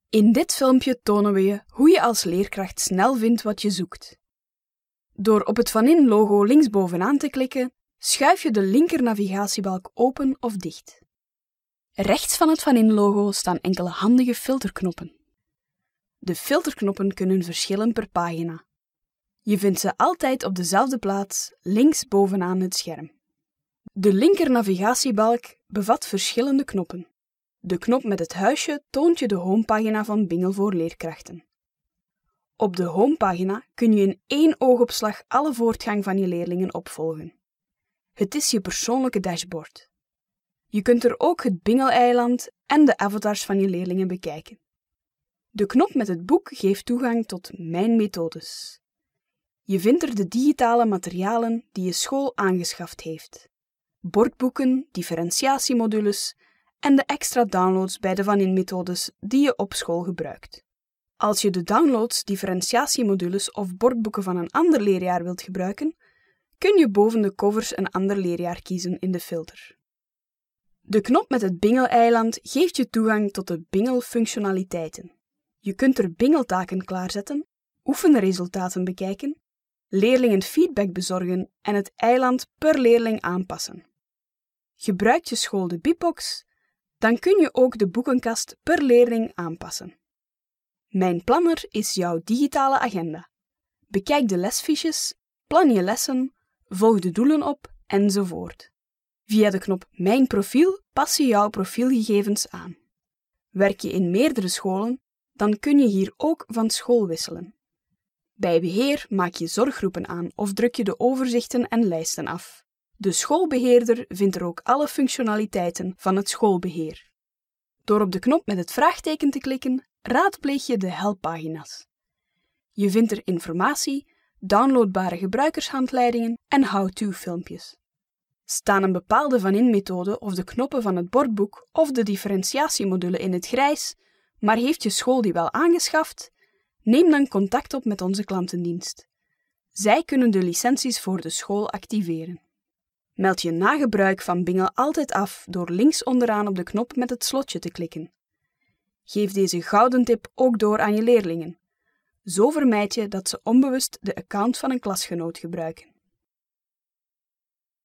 In dit filmpje tonen we je hoe je als leerkracht snel vindt wat je zoekt. Door op het Vanin-logo linksbovenaan te klikken, schuif je de linker navigatiebalk open of dicht. Rechts van het Vanin-logo staan enkele handige filterknoppen. De filterknoppen kunnen verschillen per pagina. Je vindt ze altijd op dezelfde plaats, links bovenaan het scherm. De linker navigatiebalk bevat verschillende knoppen. De knop met het huisje toont je de homepagina van Bingel voor leerkrachten. Op de homepagina kun je in één oogopslag alle voortgang van je leerlingen opvolgen. Het is je persoonlijke dashboard. Je kunt er ook het Bingel-eiland en de avatars van je leerlingen bekijken. De knop met het boek geeft toegang tot Mijn methodes. Je vindt er de digitale materialen die je school aangeschaft heeft. Bordboeken, differentiatiemodules en de extra downloads bij de Vanin-methodes die je op school gebruikt. Als je de downloads, differentiatiemodules of bordboeken van een ander leerjaar wilt gebruiken, kun je boven de covers een ander leerjaar kiezen in de filter. De knop met het Bingel-eiland geeft je toegang tot de Bingel-functionaliteiten. Je kunt er Bingeltaken klaarzetten, oefenresultaten bekijken, leerlingen feedback bezorgen en het eiland per leerling aanpassen. Gebruikt je school de Bipbox, dan kun je ook de boekenkast per leerling aanpassen. Mijn planner is jouw digitale agenda. Bekijk de lesfiches, plan je lessen, volg de doelen op enzovoort. Via de knop Mijn profiel pas je jouw profielgegevens aan. Werk je in meerdere scholen, dan kun je hier ook van school wisselen. Bij beheer maak je zorggroepen aan of druk je de overzichten en lijsten af. De schoolbeheerder vindt er ook alle functionaliteiten van het schoolbeheer. Door op de knop met het vraagteken te klikken, raadpleeg je de helppagina's. Je vindt er informatie, downloadbare gebruikershandleidingen en how-to-filmpjes. Staan een bepaalde Vanin-methode of de knoppen van het bordboek of de differentiatiemodule in het grijs, maar heeft je school die wel aangeschaft? Neem dan contact op met onze klantendienst. Zij kunnen de licenties voor de school activeren. Meld je na gebruik van Bingel altijd af door links onderaan op de knop met het slotje te klikken. Geef deze gouden tip ook door aan je leerlingen. Zo vermijd je dat ze onbewust de account van een klasgenoot gebruiken.